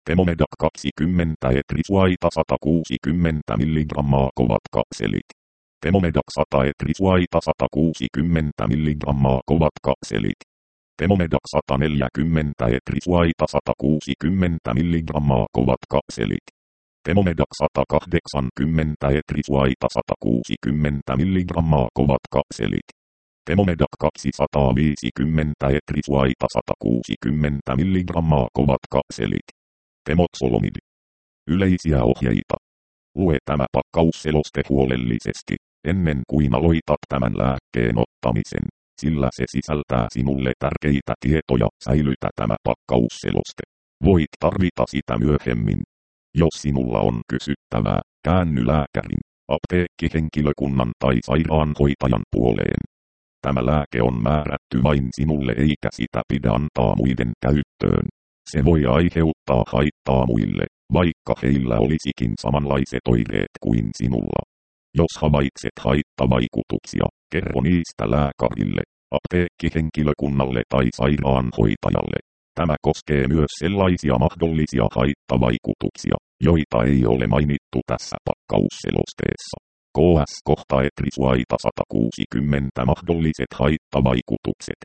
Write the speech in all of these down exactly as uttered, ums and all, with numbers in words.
Temomedac kaksikymmentä etrisuaita sata kuusikymmentä milligrammaa kovat kapselit. Temomedac sata etrisuaita sata kuusikymmentä milligrammaa kovat kapselit. Temomedac sata neljäkymmentä etrisuaita sata kuusikymmentä milligrammaa kovat kapselit. Temomedac sata kahdeksankymmentä etrisuaita sata kuusikymmentä milligrammaa kovat kapselit. Temomedac kaksisataaviisikymmentä etrisuaita sata kuusikymmentä milligrammaa kovat kapselit. Temotsolomid. Yleisiä ohjeita. Lue tämä pakkausseloste huolellisesti, ennen kuin aloitat tämän lääkkeen ottamisen, sillä se sisältää sinulle tärkeitä tietoja. Säilytä tämä pakkausseloste. Voit tarvita sitä myöhemmin. Jos sinulla on kysyttävää, käänny lääkärin, apteekkihenkilökunnan tai sairaanhoitajan puoleen. Tämä lääke on määrätty vain sinulle eikä sitä pidä antaa muiden käyttöön. Se voi aiheuttaa haittaa muille, vaikka heillä olisikin samanlaiset oireet kuin sinulla. Jos havaitset haittavaikutuksia, kerro niistä lääkärille, apteekkihenkilökunnalle tai sairaanhoitajalle. Tämä koskee myös sellaisia mahdollisia haittavaikutuksia, joita ei ole mainittu tässä pakkausselosteessa. K S kohta etrisuaita sata kuusikymmentä mahdolliset haittavaikutukset.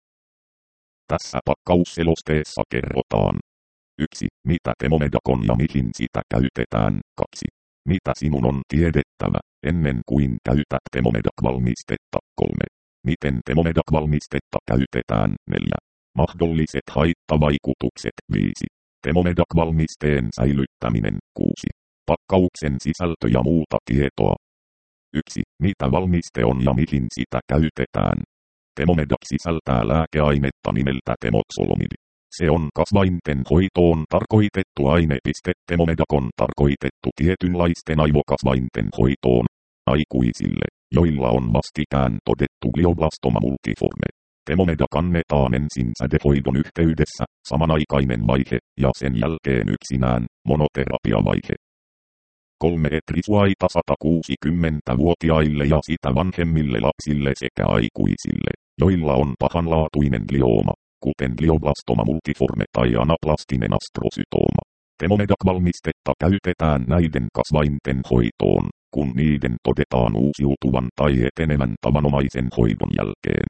Tässä pakkausselosteessa kerrotaan. yksi. Mitä Temomedac on ja mihin sitä käytetään. kaksi. Mitä sinun on tiedettävä, ennen kuin käytät Temomedac-valmistetta. kolme. Miten Temomedac-valmistetta käytetään. neljä. Mahdolliset haittavaikutukset. viisi. Temomedac-valmisteen säilyttäminen. kuusi. Pakkauksen sisältö ja muuta tietoa. yksi. Mitä valmiste on ja mihin sitä käytetään. Temomedac sisältää lääkeainetta nimeltä temotsolomid. Se on kasvainten hoitoon tarkoitettu aine. Temomedac on tarkoitettu tietynlaisten aivokasvainten hoitoon aikuisille, joilla on vastikään todettu glioblastoma multiforme. Temomedac annetaan ensin sädehoidon yhteydessä, samanaikainen vaihe, ja sen jälkeen yksinään, monoterapiavaihe. kolme etrisuaita sata kuusikymmentä-vuotiaille ja sitä vanhemmille lapsille sekä aikuisille, joilla on pahanlaatuinen glioma, kuten glioblastoma multiforme tai anaplastinen astrocytoma. Temomedac-valmistetta käytetään näiden kasvainten hoitoon, kun niiden todetaan uusiutuvan tai etenevän tavanomaisen hoidon jälkeen.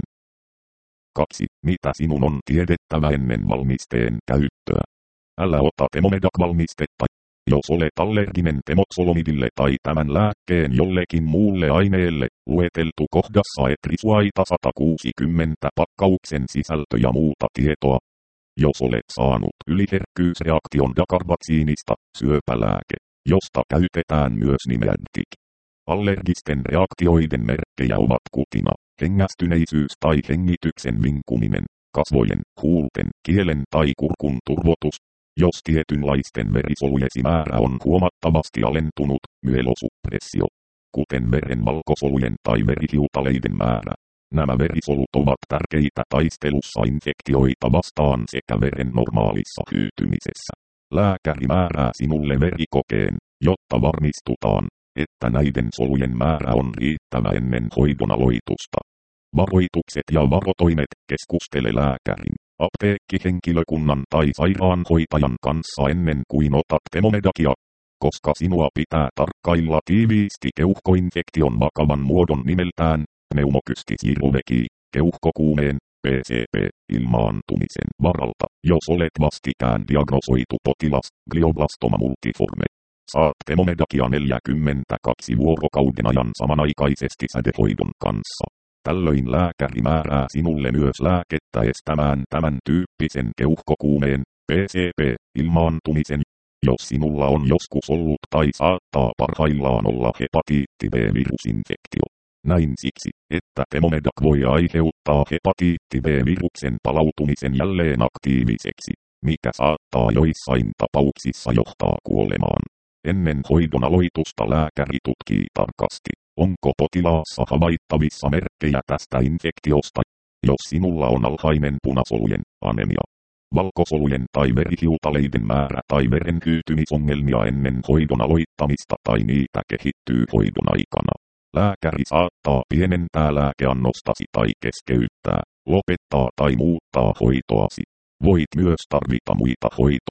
kaksi. Mitä sinun on tiedettävä ennen valmisteen käyttöä? Älä ota Temomedac-valmistetta, jos olet allerginen temotsolomidille tai tämän lääkkeen jollekin muulle aineelle. Lueteltu kohdassa etrisuaita sata kuusikymmentä pakkauksen sisältö ja muuta tietoa. Jos olet saanut yliherkkyysreaktion dakarvaksiinista, syöpälääke, josta käytetään myös Nimedtic. Allergisten reaktioiden merkkejä ovat kutina, hengästyneisyys tai hengityksen vinkuminen, kasvojen, huulten, kielen tai kurkun turvotus. Jos tietynlaisten verisolujesi määrä on huomattavasti alentunut, myelosuppressio, kuten veren valkosolujen tai verihiutaleiden määrä. Nämä verisolut ovat tärkeitä taistelussa infektioita vastaan sekä veren normaalissa hyytymisessä. Lääkäri määrää sinulle verikokeen, jotta varmistutaan, että näiden solujen määrä on riittävä ennen hoidon aloitusta. Varoitukset ja varotoimet. Keskustele lääkärin, apteekkihenkilökunnan tai sairaanhoitajan kanssa ennen kuin otat Temomedacia, koska sinua pitää tarkkailla tiiviisti keuhkoinfektion vakavan muodon nimeltään pneumokystis-hiruveki, keuhkokuumeen, P C P, ilmaantumisen varalta, jos olet vastikään diagnosoitu potilas, glioblastoma multiforme. Saat Temomedacia neljäkymmentäkaksi vuorokauden ajan samanaikaisesti sädehoidon kanssa. Tällöin lääkäri määrää sinulle myös lääkettä estämään tämän tyyppisen keuhkokuumeen, P C P, ilmaantumisen. Jos sinulla on joskus ollut tai saattaa parhaillaan olla hepatiitti B-virusinfektio. Näin siksi, että Temomedac voi aiheuttaa hepatiitti B-viruksen palautumisen jälleen aktiiviseksi, mikä saattaa joissain tapauksissa johtaa kuolemaan. Ennen hoidon aloitusta lääkäri tutkii tarkasti, onko potilaassa havaittavissa merkkejä tästä infektiosta. Jos sinulla on alhainen punasolujen, anemia, valkosolujen tai verihiutaleiden määrä tai veren hyytymisongelmia ennen hoidon aloittamista tai niitä kehittyy hoidon aikana, lääkäri saattaa pienentää lääkeannostasi tai keskeyttää, lopettaa tai muuttaa hoitoasi. Voit myös tarvita muita hoitoja.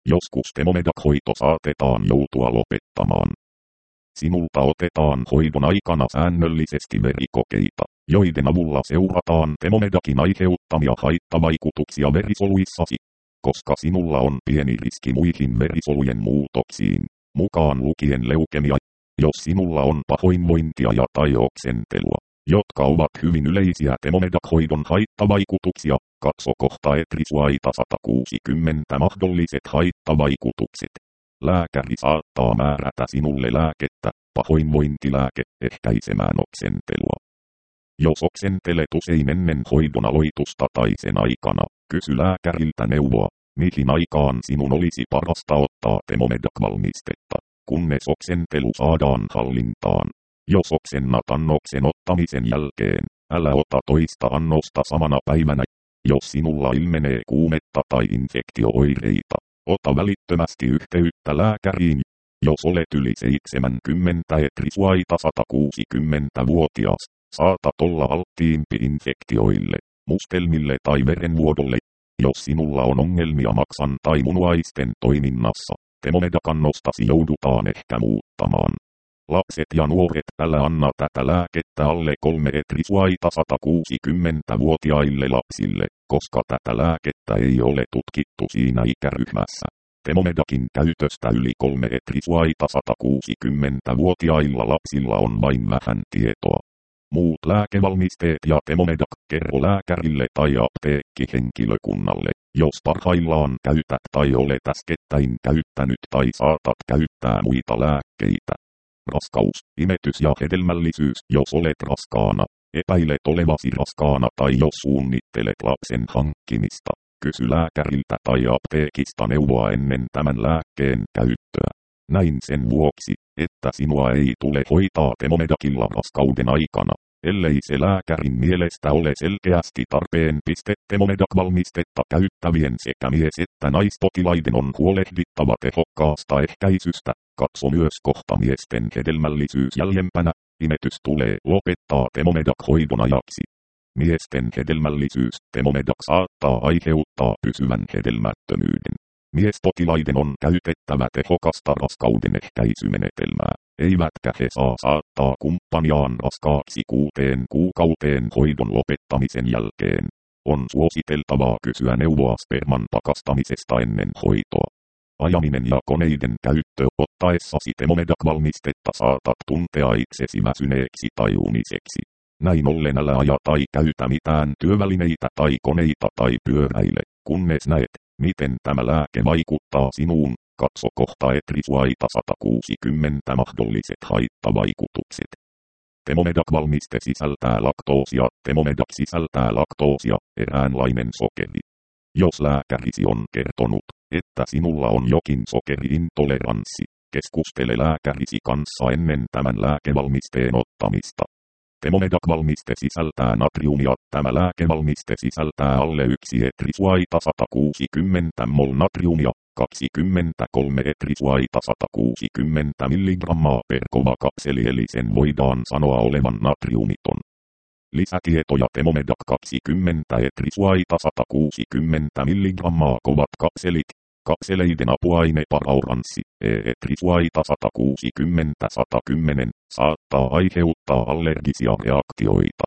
Joskus Temomedac-hoito saatetaan joutua lopettamaan. Sinulta otetaan hoidon aikana säännöllisesti verikokeita, joiden avulla seurataan Temomedacin aiheuttamia haittavaikutuksia verisoluissasi, koska sinulla on pieni riski muihin verisolujen muutoksiin, mukaan lukien leukemia, jos sinulla on pahoinvointia ja tai oksentelua, jotka ovat hyvin yleisiä Temomedac-hoidon haittavaikutuksia. Katso kohta Etrisuaita sata kuusikymmentä mahdolliset haittavaikutukset. Lääkäri saattaa määrätä sinulle lääkettä, pahoinvointilääke, ehkäisemään oksentelua. Jos oksentelet usein ennen hoidon aloitusta tai sen aikana, kysy lääkäriltä neuvoa, mihin aikaan sinun olisi parasta ottaa Temomedac-valmistetta, kunnes oksentelu saadaan hallintaan. Jos oksennat annoksen ottamisen jälkeen, älä ota toista annosta samana päivänä. Jos sinulla ilmenee kuumetta tai infektio-oireita, ota välittömästi yhteyttä lääkäriin. Jos olet yli seitsemänkymmentä Etrisuaita sata kuusikymmentä-vuotias, saatat olla alttiimpi infektioille, mustelmille tai verenvuodolle. Jos sinulla on ongelmia maksan tai munuaisten toiminnassa, Temomedac-annostasi joudutaan ehkä muuttamaan. Lapset ja nuoret, älä anna tätä lääkettä alle kolme Etrisuaita sata kuusikymmentä-vuotiaille lapsille, koska tätä lääkettä ei ole tutkittu siinä ikäryhmässä. Temomedacin käytöstä yli kolme Etrisuaita sata kuusikymmentä-vuotiailla lapsilla on vain vähän tietoa. Muut lääkevalmisteet ja Temomedac, kerro lääkärille tai apteekkihenkilökunnalle, jos parhaillaan käytät tai olet äskettäin käyttänyt tai saatat käyttää muita lääkkeitä. Raskaus, imetys ja hedelmällisyys, jos olet raskaana, epäilet olevasi raskaana tai jos suunnittelet lapsen hankkimista, kysy lääkäriltä tai apteekista neuvoa ennen tämän lääkkeen käyttöä. Näin sen vuoksi, että sinua ei tule hoitaa Temomedacilla raskauden aikana, ellei se lääkärin mielestä ole selkeästi tarpeen. Temomedac-valmistetta käyttävien sekä mies- että naispotilaiden on huolehdittava tehokkaasta ehkäisystä. Katso myös kohta miesten hedelmällisyys jäljempänä. Imetys tulee lopettaa Temomedac-hoidon ajaksi. Miesten hedelmällisyys, Temomedac saattaa aiheuttaa pysyvän hedelmättömyyden. Miespotilaiden on käytettävä tehokasta raskauden ehkäisymenetelmää, eivätkä he saa saattaa kumppaniaan raskaaksi kuuteen kuukauteen hoidon lopettamisen jälkeen. On suositeltavaa kysyä neuvoa sperman pakastamisesta ennen hoitoa. Ajaminen ja koneiden käyttö, ottaessasi Temomedac-valmistetta saatat tuntea itsesi väsyneeksi tai uniseksi. Näin ollen älä aja tai käytä mitään työvälineitä tai koneita tai pyöräile, kunnes näet, miten tämä lääke vaikuttaa sinuun. Katso kohta Etrisuaita sata kuusikymmentä mahdolliset haittavaikutukset. Temomedac-valmiste sisältää laktoosia. Temomedac sisältää laktoosia, eräänlainen sokeri. Jos lääkärisi on kertonut, että sinulla on jokin sokeriintoleranssi, keskustele lääkärisi kanssa ennen tämän lääkevalmisteen ottamista. Temomedac-valmiste sisältää natriumia. Tämä lääkevalmiste sisältää alle yksi Etrisuaita sata kuusikymmentä mol natriumia, kaksikymmentäkolme Etrisuaita sata kuusikymmentä milligrammaa per kova kapseli, eli sen voidaan sanoa olevan natriumiton. Lisätietoja Temomedac kaksikymmentä Etrisuaita sata kuusikymmentä milligrammaa kovat kapselit. Kapseleiden apuaine parauranssi, E-Etrisuaita sata kuusikymmentä sata kymmenen, saattaa aiheuttaa allergisia reaktioita.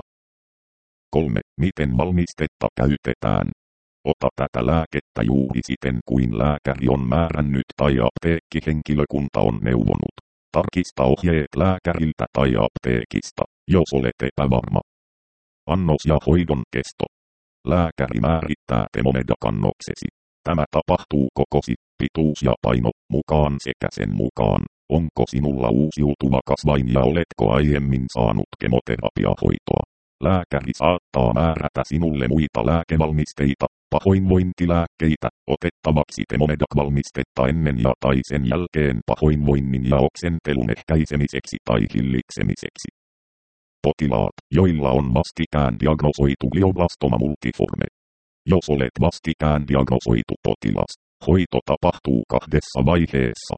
kolme. Miten valmistetta käytetään? Ota tätä lääkettä juuri siten kuin lääkäri on määrännyt tai apteekkihenkilökunta on neuvonut. Tarkista ohjeet lääkäriltä tai apteekista, jos olet epävarma. Annos ja hoidon kesto. Lääkäri määrittää Temomedac-annoksesi. Tämä tapahtuu kokosi, pituus ja paino mukaan sekä sen mukaan, onko sinulla uusiutuva kasvain ja oletko aiemmin saanut kemoterapiahoitoa. Lääkäri saattaa määrätä sinulle muita lääkevalmisteita, pahoinvointilääkkeitä, otettavaksi Temomedac-valmistetta ennen ja tai sen jälkeen pahoinvoinnin ja oksentelun ehkäisemiseksi tai hillitsemiseksi. Potilaat, joilla on vastikään diagnosoitu glioblastoma multiforme. Jos olet vastikään diagnosoitu potilas, hoito tapahtuu kahdessa vaiheessa.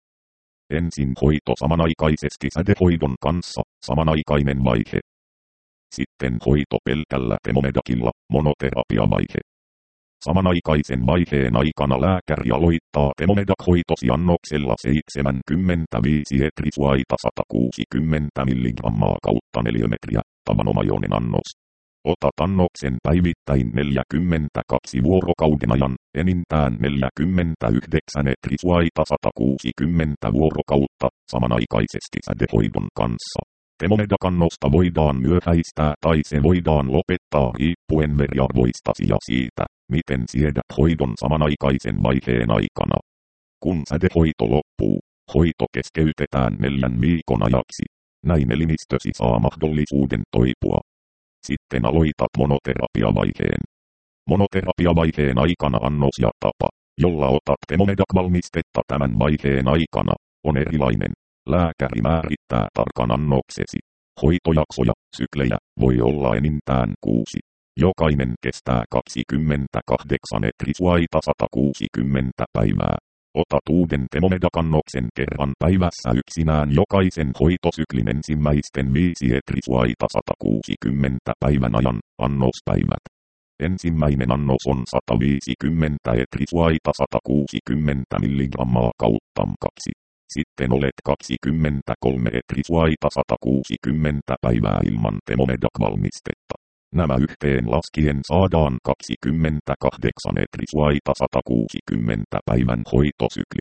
Ensin hoito samanaikaisesti sädehoidon kanssa, samanaikainen vaihe. Sitten hoito pelkällä Temomedacilla, monoterapiavaihe. Samanaikaisen vaiheen aikana lääkäri aloittaa Temomedac-hoitosi annoksella seitsemänkymmentäviisi etrisuaita sata kuusikymmentä milligrammaa kautta neliömetriä, tavanomainen annos. Otat annoksen päivittäin neljäkymmentäkaksi vuorokauden ajan, enintään neljäkymmentäyhdeksän etrisuaita sata kuusikymmentä vuorokautta, samanaikaisesti sädehoidon kanssa. Temomedac-annosta voidaan myöhäistää tai se voidaan lopettaa riippuen veriarvoistasi ja siitä, miten siedät hoidon samanaikaisen vaiheen aikana. Kun sädehoito loppuu, hoito keskeytetään neljän viikon ajaksi. Näin elimistösi saa mahdollisuuden toipua. Sitten aloitat monoterapiavaiheen. Monoterapiavaiheen aikana annos ja tapa, jolla otat Temomedac-valmistetta tämän vaiheen aikana, on erilainen. Lääkäri määrittää tarkan annoksesi. Hoitojaksoja, syklejä, voi olla enintään kuusi. Jokainen kestää kaksikymmentäkahdeksan etrisuaita sata kuusikymmentä päivää. Otat uuden Temomedac-annoksen kerran päivässä yksinään jokaisen hoitosyklin ensimmäisten viisi etrisuaita sata kuusikymmentä päivän ajan, annospäivät. Ensimmäinen annos on sata viisikymmentä etrisuaita sata kuusikymmentä milligrammaa kautta kaksi. Sitten olet kaksikymmentäkolme etrisuaita sata kuusikymmentä päivää ilman Temomedac-valmistetta. Nämä yhteen laskien saadaan kaksikymmentäkahdeksan etrisuaita sata kuusikymmentä päivän hoitosykli.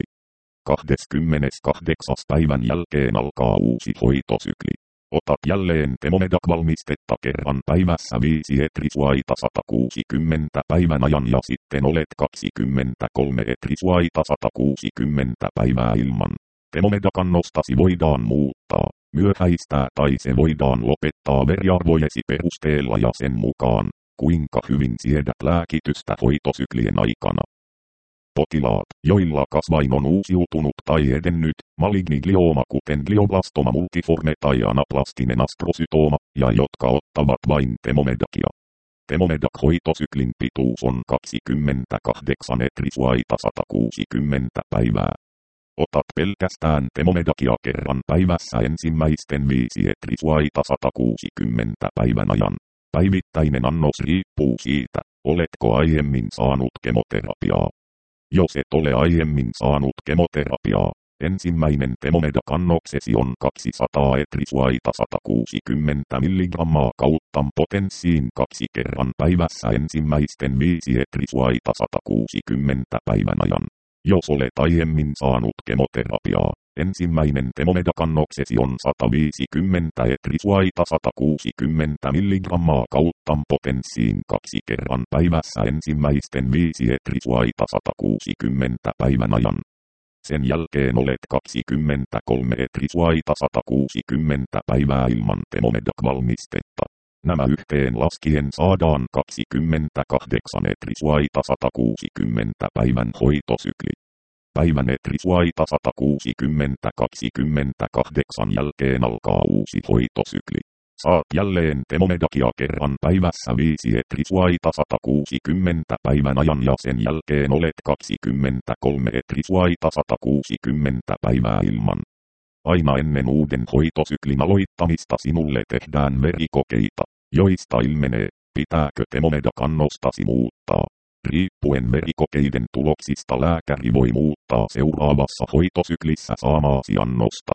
kaksikymmentäkahdeksan päivän jälkeen alkaa uusi hoitosykli. Otat jälleen Temomedac-valmistetta kerran päivässä viisi etrisuaita sata kuusikymmentä päivän ajan ja sitten olet kaksikymmentäkolme etrisuaita sata kuusikymmentä päivää ilman. Temomedac-annostasi voidaan muuttaa, myöhäistää tai se voidaan lopettaa veriarvojesi perusteella ja sen mukaan, kuinka hyvin siedät lääkitystä hoitosyklien aikana. Potilaat, joilla kasvain on uusiutunut tai edennyt, maligni glioma kuten glioblastoma multiforme tai anaplastinen astrocytoma, ja jotka ottavat vain Temomedacia. Temomedac-hoitosyklin pituus on kaksikymmentäkahdeksan etrisuaita sata kuusikymmentä päivää. Otat pelkästään Temomedacia kerran päivässä ensimmäisten viisi etrisuaita sata kuusikymmentä päivän ajan. Päivittäinen annos riippuu siitä, oletko aiemmin saanut kemoterapiaa. Jos et ole aiemmin saanut kemoterapiaa, ensimmäinen Temomedac-annoksesi on kaksisataa etrisuaita sata kuusikymmentä milligrammaa kautta potenssiin kaksi kerran päivässä ensimmäisten viisi etrisuaita sata kuusikymmentä päivän ajan. Jos olet aiemmin saanut kemoterapiaa, ensimmäinen Temomedac-annoksesi on sata viisikymmentä etrisuaita sata kuusikymmentä milligrammaa kautta potenssiin kaksi kerran päivässä ensimmäisten viisi etrisuaita sata kuusikymmentä päivän ajan. Sen jälkeen olet kaksikymmentäkolme etrisuaita sata kuusikymmentä päivää ilman Temomedac-valmistetta. Nämä yhteen laskien saadaan kaksikymmentäkahdeksan etrisuaita sata kuusikymmentä päivän hoitosykli. Päivän etrisuaita sata kuusikymmentä kaksikymmentäkahdeksan jälkeen alkaa uusi hoitosykli. Saat jälleen Temomedacia kerran päivässä viisi etrisuaita sata kuusikymmentä päivän ajan ja sen jälkeen olet kaksikymmentäkolme etrisuaita sata kuusikymmentä päivää ilman. Aina ennen uuden hoitosyklin aloittamista sinulle tehdään verikokeita, joista ilmenee, pitääkö Temomedac-annostasi muuttaa. Riippuen verikokeiden tuloksista lääkäri voi muuttaa seuraavassa hoitosyklissä saamaasi annosta.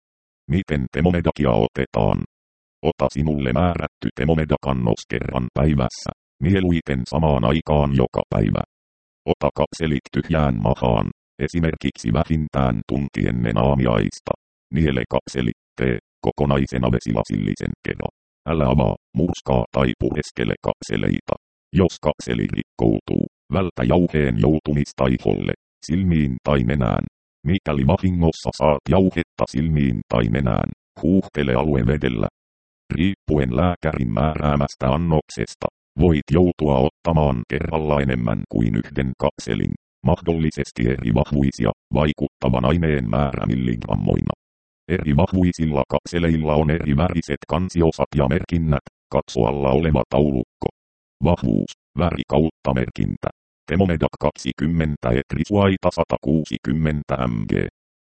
Miten Temomedacia otetaan? Ota sinulle määrätty Temomedac-annos kerran päivässä, mieluiten samaan aikaan joka päivä. Ota kapselit tyhjään mahaan, esimerkiksi vähintään tunti ennen aamiaista. Niele kapselit, tee kokonaisena vesilasillisen kerran. Älä avaa, murskaa tai pureskele kapseleita. Jos kapseli rikkoutuu, vältä jauheen joutumista iholle, silmiin tai nenään. Mikäli vahingossa saat jauhetta silmiin tai nenään, huuhtele aluevedellä. Riippuen lääkärin määräämästä annoksesta, voit joutua ottamaan kerralla enemmän kuin yhden kapselin, mahdollisesti eri vahvuisia, vaikuttavan aineen määrä milligrammoina. Eri vahvuisilla kapseleilla on eri väriset kansiosat ja merkinnät, katso alla oleva taulukko. Vahvuus, väri kautta merkintä. Temomedac kaksikymmentä etrisuaita sata kuusikymmentä milligrammaa.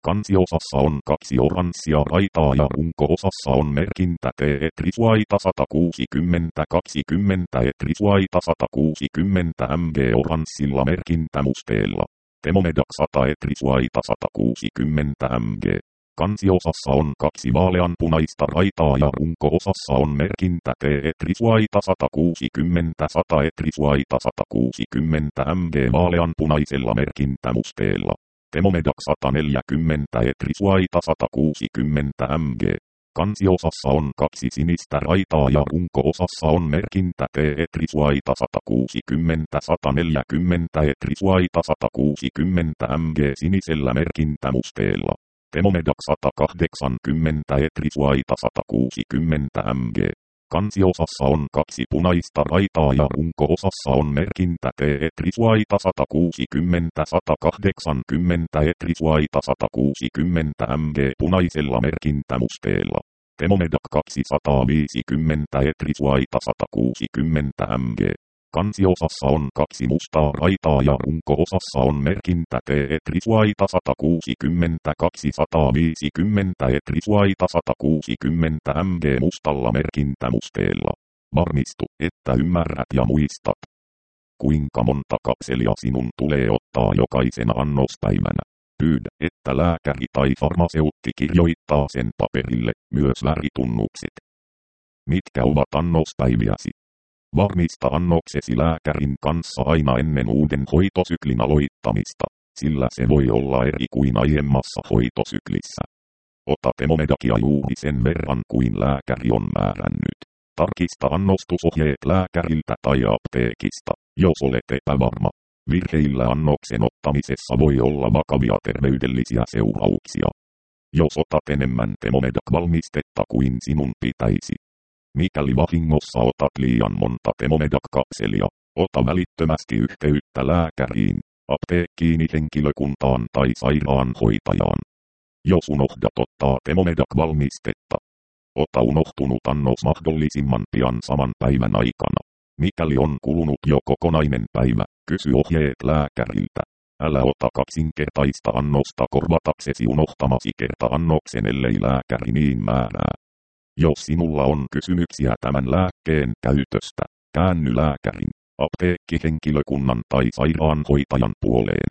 Kansiosassa on kaksi oranssia raitaa ja runko-osassa on merkintä T Etriswaita sata kuusikymmentä kaksikymmentä Etriswaita sata kuusikymmentä M G oranssilla merkintämusteella. Thermomedac sata Etriswaita sata kuusikymmentä M G. Kansiosassa on kaksi vaaleanpunaista raitaa ja runko-osassa on merkintä T Etriswaita sata kuusikymmentä sata Etriswaita sata kuusikymmentä M G vaaleanpunaisella merkintämusteella. Thermomedac sata neljäkymmentä Etriswaita sata kuusikymmentä M G. Kansiosassa on kaksi sinistä raitaa ja runko-osassa on merkintä T Etriswaita sata kuusikymmentä sata neljäkymmentä Etriswaita sata kuusikymmentä M G sinisellä merkintämusteella. Thermomedac sata kahdeksankymmentä Etriswaita sata kuusikymmentä M G. Kansiosassa on kaksi punaista raitaa ja runko-osassa on merkintä T Etriswaita sata kuusikymmentä sata kahdeksankymmentä Etriswaita sata kuusikymmentä M G punaisella merkintämusteella. Thermomedac kaksisataaviisikymmentä Etriswaita sata kuusikymmentä M G. Kansiosassa on kaksi mustaa raitaa ja runko-osassa on merkintä T Etriswaita sata kuusikymmentä kaksisataaviisikymmentä Etriswaita sata kuusikymmentä M G mustalla merkintämusteella. Varmistu, että ymmärrät ja muistat. Kuinka monta kapselia sinun tulee ottaa jokaisena annospäivänä? Pyydä, että lääkäri tai farmaseutti kirjoittaa sen paperille, myös väritunnukset. Mitkä ovat annospäiviäsi? Varmista annoksesi lääkärin kanssa aina ennen uuden hoitosyklin aloittamista, sillä se voi olla eri kuin aiemmassa hoitosyklissä. Ota Thermomedacia juuri sen verran kuin lääkäri on määrännyt. Tarkista annostusohjeet lääkäriltä tai apteekista, jos olet epävarma. Virheillä annoksen ottamisessa voi olla vakavia terveydellisiä seurauksia. Jos otat enemmän Thermomedac-valmistetta kuin sinun pitäisi. Mikäli vahingossa otat liian monta Thermomedac-kapselia, ota välittömästi yhteyttä lääkäriin, apteekkiin, henkilökuntaan tai sairaanhoitajaan. Jos unohdat ottaa Thermomedac-valmistetta, ota unohtunut annos mahdollisimman pian saman päivän aikana. Mikäli on kulunut jo kokonainen päivä, kysy ohjeet lääkäriltä. Älä ota kaksinkertaista annosta korvataksesi unohtamasi kerta-annoksen, ellei lääkäri niin määrää. Jos sinulla on kysymyksiä tämän lääkkeen käytöstä, käänny lääkärin, apteekkihenkilökunnan tai sairaanhoitajan puoleen.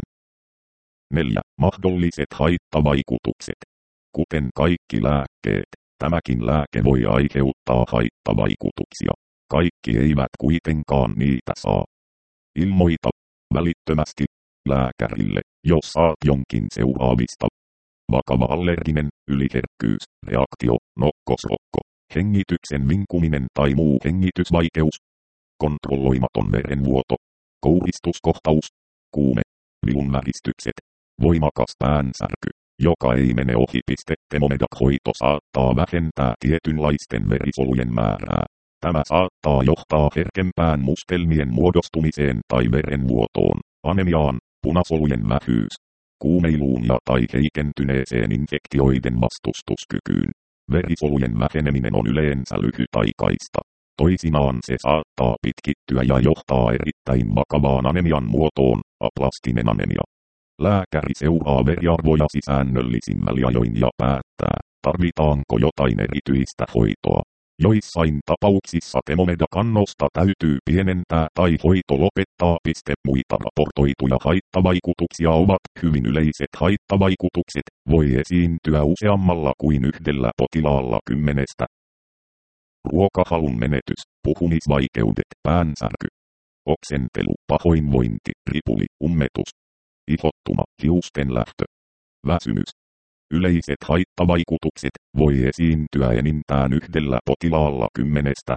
neljä. Mahdolliset haittavaikutukset. Kuten kaikki lääkkeet, tämäkin lääke voi aiheuttaa haittavaikutuksia. Kaikki eivät kuitenkaan niitä saa. Ilmoita välittömästi lääkärille, jos saat jonkin seuraavista. Vakava allerginen, yliherkkyys, reaktio, nokkosrokko, hengityksen vinkuminen tai muu hengitysvaikeus, kontrolloimaton verenvuoto, kouristuskohtaus, kuume, vilunväristykset, voimakas päänsärky, joka ei mene ohi. Thermomedac-hoito saattaa vähentää tietynlaisten verisolujen määrää. Tämä saattaa johtaa herkempään mustelmien muodostumiseen tai verenvuotoon, anemiaan, punasolujen vähyys, kuumeiluun ja tai heikentyneeseen infektioiden vastustuskykyyn. Verisolujen väheneminen on yleensä lyhytaikaista. Toisinaan se saattaa pitkittyä ja johtaa erittäin vakavaan anemian muotoon, aplastinen anemia. Lääkäri seuraa veriarvojasi säännöllisin väliajoin ja päättää, tarvitaanko jotain erityistä hoitoa. Joissain tapauksissa Thermomedac-annosta täytyy pienentää tai hoito lopettaa. Muita raportoituja haittavaikutuksia ovat hyvin yleiset haittavaikutukset, voi esiintyä useammalla kuin yhdellä potilaalla kymmenestä. Ruokahalun menetys, puhumisvaikeudet, päänsärky, oksentelu, pahoinvointi, ripuli, ummetus, ihottuma, hiusten lähtö, väsymys. Yleiset haittavaikutukset voi esiintyä enintään yhdellä potilaalla kymmenestä.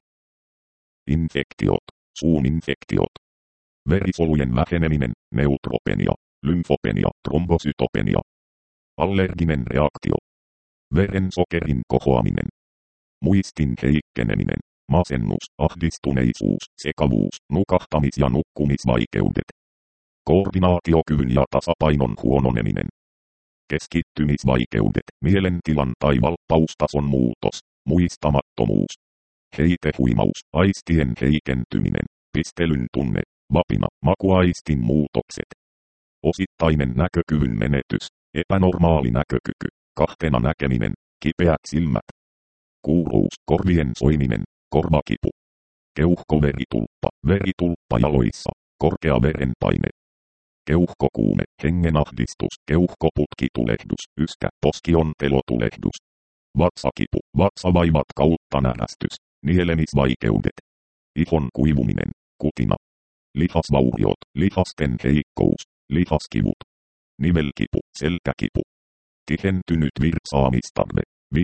Infektiot, suuninfektiot, verisolujen väheneminen, neutropenia, lymfopenia, trombosytopenia, allerginen reaktio, verensokerin kohoaminen, muistin heikkeneminen, masennus, ahdistuneisuus, sekavuus, nukahtamis- ja nukkumisvaikeudet, koordinaatiokyvyn ja tasapainon huononeminen, keskittymisvaikeudet, mielentilan tai valppaustason muutos, muistamattomuus, heitehuimaus, aistien heikentyminen, pistelyn tunne, vapina, makuaistin muutokset, osittainen näkökyvyn menetys, Epänormaali näkökyky, kahtena näkeminen, kipeät silmät. Kuuruus, korvien soiminen, korvakipu. Keuhkoveritulppa, veritulppa jaloissa, korkea verenpaine. Keuhkokuume, hengenahdistus, keuhkoputkitulehdus, yskä, poskiontelotulehdus. Vatsakipu, vatsavaivat kautta närästys, nielemisvaikeudet. Ihon kuivuminen, kutina. Lihasvauriot, lihasten heikkous, lihaskivut. Nivelkipu, selkäkipu. Tihentynyt virtsaamistarve,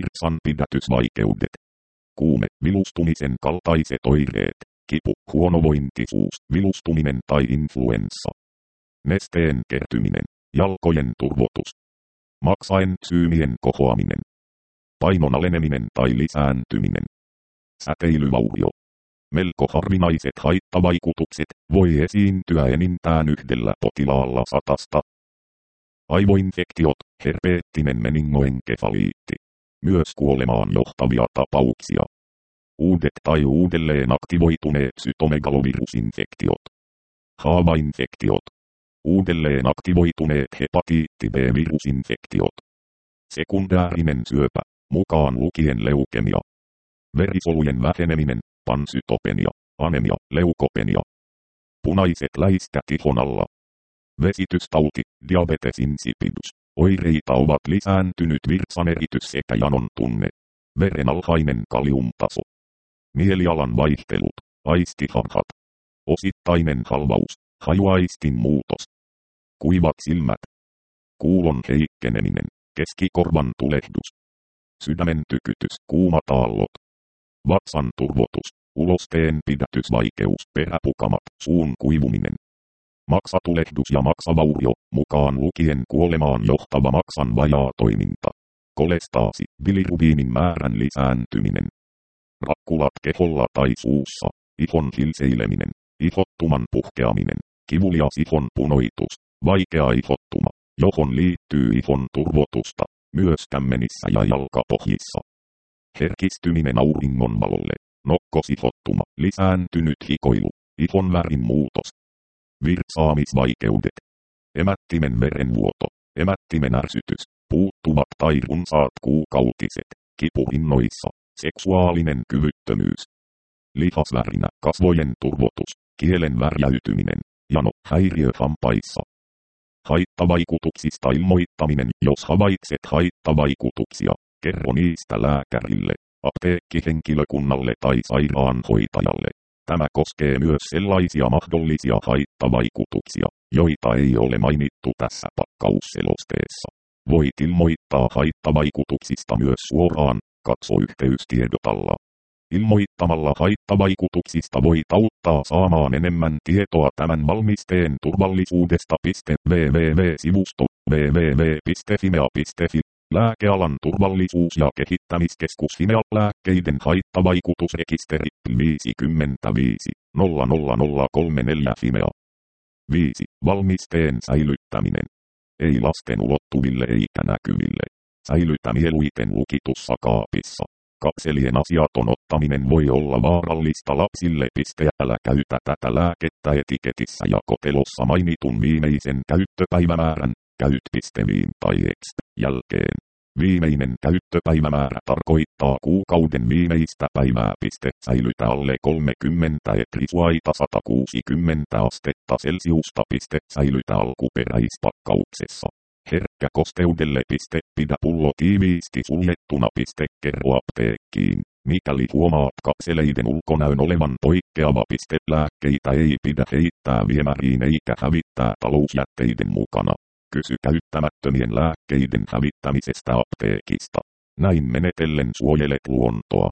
virtsanpidätysvaikeudet. Kuume, vilustumisen kaltaiset oireet, kipu, huonovointisuus, vilustuminen tai influenssa. Nesteen kertyminen, jalkojen turvotus. Maksaen syymien kohoaminen. Painon aleneminen tai lisääntyminen. Säteilyvaurio. Melko harvinaiset haittavaikutukset voi esiintyä enintään yhdellä potilaalla satasta. Aivoinfektiot, herpeettinen meningoenkefaliitti. Myös kuolemaan johtavia tapauksia. Uudet tai uudelleen aktivoituneet cytomegalovirusinfektiot. Haavainfektiot. Uudelleen aktivoituneet hepatiitti B-virusinfektiot. Sekundäärinen syöpä, mukaan lukien leukemia. Verisolujen väheneminen, pansytopenia, anemia, leukopenia. Punaiset läiskät ihon alla. Vesitystauti, diabetes insipidus. Oireita ovat lisääntynyt virtsaneritys sekä janon tunne. Veren alhainen kaliumtaso. Mielialan vaihtelut, aistiharhat. Osittainen halvaus, hajuaistin muutos. Kuivat silmät. Kuulon heikkeneminen, keskikorvan tulehdus. Sydämen tykytys, kuumat aallot. Vatsan turvotus, ulosteen pidätysvaikeus, peräpukamat, suun kuivuminen. Maksatulehdus ja maksavaurio, mukaan lukien kuolemaan johtava maksan vajaatoiminta. Kolestaasi, bilirubiinin määrän lisääntyminen. Rakkulat keholla tai suussa, ihon hilseileminen, ihottuman puhkeaminen, kivulias ihon punoitus, vaikea ihottuma, johon liittyy ihon turvotusta, myös kämmenissä ja jalkapohjissa. Herkistyminen auringonvalolle, nokkosihottuma, lisääntynyt hikoilu, ihon värin muutos. Virtsaamisvaikeudet. Emättimen verenvuoto, emättimen ärsytys, puuttuvat tai runsaat kuukautiset, kipu rinnoissa, seksuaalinen kyvyttömyys. Lihasvärinä, kasvojen turvotus, kielen värjäytyminen, jano, häiriö hampaissa. Haittavaikutuksista ilmoittaminen. Jos havaitset haittavaikutuksia, kerro niistä lääkärille, apteekkihenkilökunnalle tai sairaanhoitajalle. Tämä koskee myös sellaisia mahdollisia haittavaikutuksia, joita ei ole mainittu tässä pakkausselosteessa. Voit ilmoittaa haittavaikutuksista myös suoraan, katso yhteystiedot alla. Ilmoittamalla haittavaikutuksista voit auttaa saamaan enemmän tietoa tämän valmisteen turvallisuudesta. www-sivusto www piste fimea piste fi Lääkealan turvallisuus- ja kehittämiskeskus Fimea lääkkeiden haittavaikutusrekisteri viisikymmentäviisi nolla nolla nolla kolmekymmentäneljä Fimea. viisi. Valmisteen säilyttäminen. Ei lasten ulottuville eikä näkyville. Säilytä mieluiten lukitussa kaapissa. Kapselien asiaton ottaminen voi olla vaarallista lapsille. Älä käytä tätä lääkettä etiketissä ja kotelossa mainitun viimeisen käyttöpäivämäärän, käyt viim tai exp jälkeen. Viimeinen käyttöpäivämäärä tarkoittaa kuukauden viimeistä päivää. Säilytä alle kolmekymmentä etrisuaita sata kuusikymmentä astetta Celsiusta. Säilytä alkuperäispakkauksessa. Herkkä kosteudelle. Pidä pullo tiiviisti suljettuna. Kerro apteekkiin, mikäli huomaat kapseleiden ulkonäön olevan poikkeava. Lääkkeitä ei pidä heittää viemäriin eikä hävittää talousjätteiden mukana. Kysy käyttämättömien lääkkeiden hävittämisestä apteekista. Näin menetellen suojelet luontoa.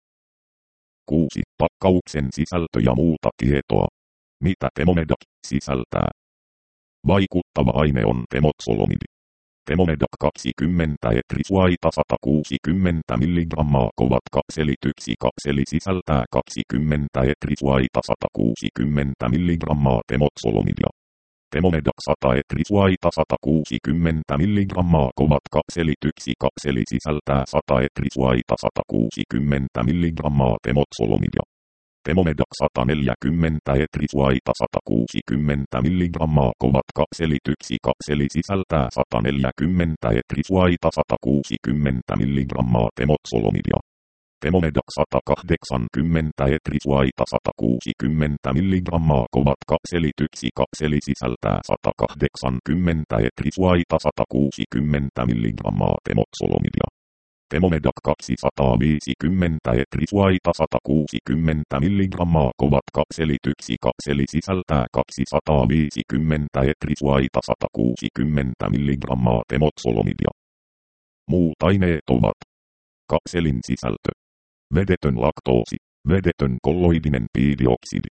kuusi. Pakkauksen sisältö ja muuta tietoa. Mitä Temomedac sisältää? Vaikuttava aine on temotsolomidi. Temomedac kaksikymmentä etrisuaita sata kuusikymmentä milligrammaa kovat kapselit. Yksi kapseli sisältää kaksikymmentä etrisuaita sata kuusikymmentä milligrammaa temotsolomidia. Temomedac sata etrisuaita sata kuusikymmentä milligrammaa kovat kapselit. Yksi kapseli sisältää sata etrisuaita sata kuusikymmentä milligrammaa temotsolomidia. Temomedac sata neljäkymmentä etrisuaita sata kuusikymmentä milligrammaa kovat kapselit. Yksi kapseli sisältää sata neljäkymmentä etrisuaita sata kuusikymmentä milligrammaa temoxolomidia. Temomedac sata kahdeksankymmentä etrisuaita sata kuusikymmentä milligrammaa kovat kapselit. Yksi kapseli sisältää sata kahdeksankymmentä etrisuaita sata kuusikymmentä milligrammaa temoxolomidia. Temomedac kaksisataaviisikymmentä etrisuaita sata kuusikymmentä milligrammaa kovat kapselit. Yksi kapseli sisältää kaksisataaviisikymmentä etrisuaita sata kuusikymmentä milligrammaa temoxolomidia. Muut aineet ovat: kapselin sisältö: vedetön laktoosi, vedetön kolloidinen piidioksidi,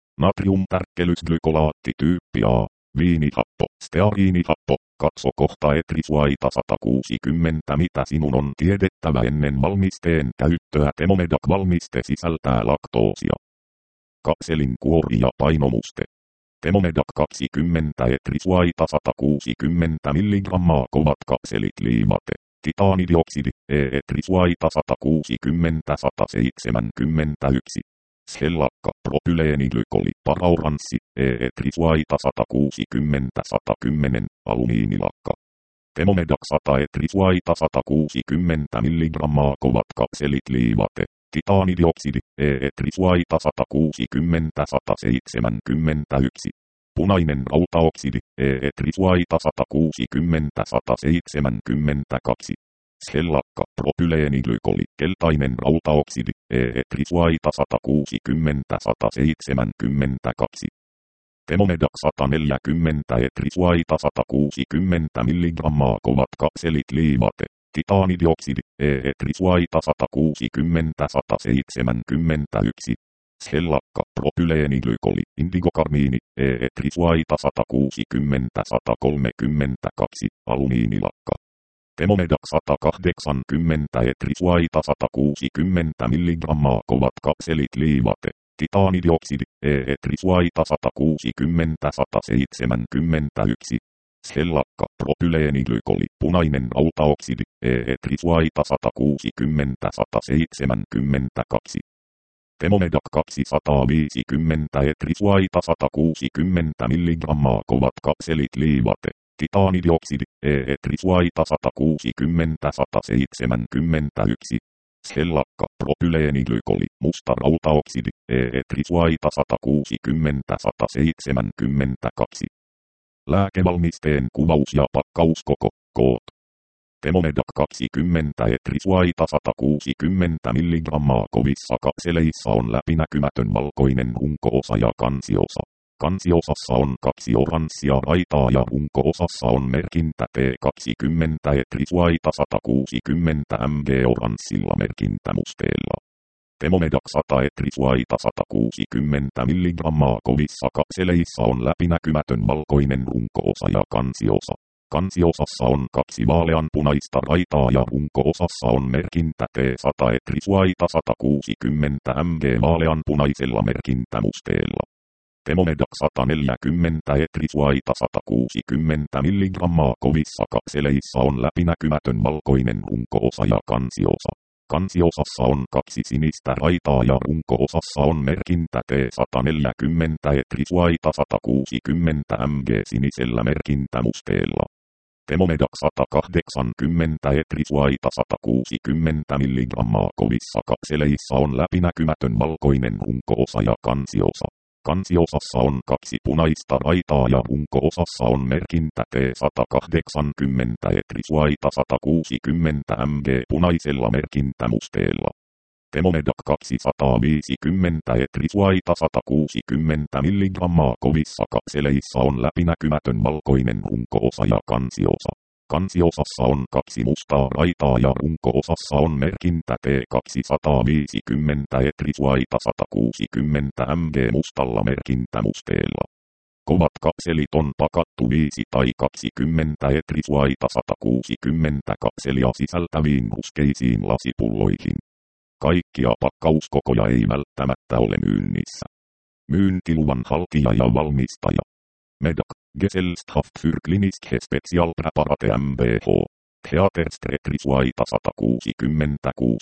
natriumtärkkelysglykolaatti tyyppi A, viinihappo, steariinihappo. Katso kohta etrisuaita sata kuusikymmentä. Mitä sinun on tiedettävä ennen valmisteen käyttöä? Temomedac-valmiste sisältää laktoosia. Kapselin kuori ja painomuste. Temomedac kaksikymmentä etrisuaita sata kuusikymmentä milligrammaa kovat kapselit liivate. Titaanidioksidi, E-etrisuaita sata kuusikymmentä sata seitsemänkymmentäyksi. Schellakka, propyleenglykoli, parauranssi, E-etrisuaita sata kuusikymmentä sata kymmenen, alumiinilakka. Temomedac sata etrisuaita sata kuusikymmentä milligrammaa kovat kapselit liivate. Titaanidioksidi, E-etrisuaita sata kuusikymmentä sata seitsemänkymmentäyksi. Punainen rautaoksidi, E-etrisuaita sata kuusikymmentä sata seitsemänkymmentäkaksi. Schellakka, propyleenglykoli, keltainen rautaoksidi, E-etrisuaita sata kuusikymmentä sata seitsemänkymmentäkaksi. Temomedac sata neljäkymmentä etrisuaita sata kuusikymmentä milligrammaa kovat kapselit liivate. Titaanidioksidi, E-etrisuaita sata kuusikymmentä sata seitsemänkymmentäyksi. Schellakka, propyleenglykoli, indigokarmiini, E-etrisuaita sata kuusikymmentä sata kolmekymmentäkaksi, alumiinilakka. Temomedac sata kahdeksankymmentä etrisuaita sata kuusikymmentä milligrammaa kovat kapselit liivate. Titaanidioksidi, E-etrisuaita sata kuusikymmentä sata seitsemänkymmentäyksi. Schellakka, propyleenglykoli, punainen rautaoksidi, E-etrisuaita sata kuusikymmentä sata seitsemänkymmentäkaksi. Temomedac kaksisataaviisikymmentä etrisuaita sata kuusikymmentä milligrammaa kovat kapselit liivate. Titaanidioksidi, E-etrisuaita sata kuusikymmentä sata seitsemänkymmentäyksi. Schellakka, propyleenglykoli, musta rautaoksidi, E-etrisuaita sata kuusikymmentä sata seitsemänkymmentäkaksi. Lääkevalmisteen kuvaus ja pakkauskoko, koot. Temomedac kaksikymmentä etrisuaita sata kuusikymmentä milligrammaa kovissa kapseleissa on läpinäkymätön valkoinen runko-osa ja kansiosa. Kansiosassa on kaksi oranssia raitaa ja runko-osassa on merkintä T kaksikymmentä etrisuaita sata kuusikymmentä milligrammaa oranssilla merkintämusteella. Temomedac sata etrisuaita sata kuusikymmentä milligrammaa kovissa kapseleissa on läpinäkymätön valkoinen runko-osa ja kansiosa. Kansiosassa on kaksi vaaleanpunaista raitaa ja runko-osassa on merkintä T sata etrisuaita sata kuusikymmentä milligrammaa vaaleanpunaisella merkintämusteella. Temomedac sata neljäkymmentä etrisuaita sata kuusikymmentä milligrammaa kovissa kapseleissa on läpinäkymätön valkoinen runko-osa ja kansiosa. Kansiosassa on kaksi sinistä raitaa ja runko-osassa on merkintä T sata neljäkymmentä etrisuaita sata kuusikymmentä milligrammaa sinisellä merkintämusteella. Temomedac sata kahdeksankymmentä etrisuaita sata kuusikymmentä milligrammaa kovissa kapseleissa on läpinäkymätön valkoinen runko-osa ja kansiosa. Kansiosassa on kaksi punaista raitaa ja runko-osassa on merkintä T sata kahdeksankymmentä etrisuaita sata kuusikymmentä milligrammaa punaisella merkintämusteella. Temomedac kaksisataaviisikymmentä etrisuaita sata kuusikymmentä milligrammaa kovissa kapseleissa on läpinäkymätön valkoinen runko-osa ja kansiosa. Kansiosassa on kaksi mustaa raitaa ja runko-osassa on merkintä T kaksisataaviisikymmentä etrisuaita sata kuusikymmentä milligrammaa mustalla merkintämusteella. Kovat kapselit on pakattu viisi tai kaksikymmentä etrisuaita sata kuusikymmentä kapselia sisältäviin ruskeisiin lasipulloihin. Kaikkia pakkauskokoja ei välttämättä ole myynnissä. Myyntiluvan haltija ja valmistaja: Medac, Gesellschaft für klinische Spezialpräparate M B H. Theaterstretrisuaita sata kuusikymmentäkuusi.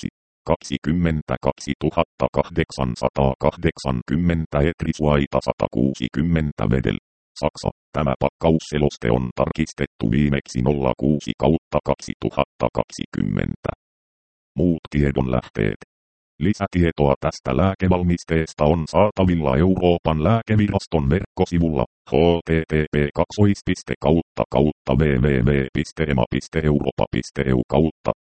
kaksikymmentäkaksituhattakahdeksansataakahdeksankymmentä Etriswaita sata kuusikymmentä Vedel. Saksa. Tämä pakkausseloste on tarkistettu viimeksi nolla kuusi kautta kaksituhattakaksikymmentä. Muut tiedonlähteet. Lisätietoa tästä lääkevalmisteesta on saatavilla Euroopan lääkeviraston verkkosivulla h t t p kaksi piste kautta kautta w w w piste e m a piste europa piste e u kautta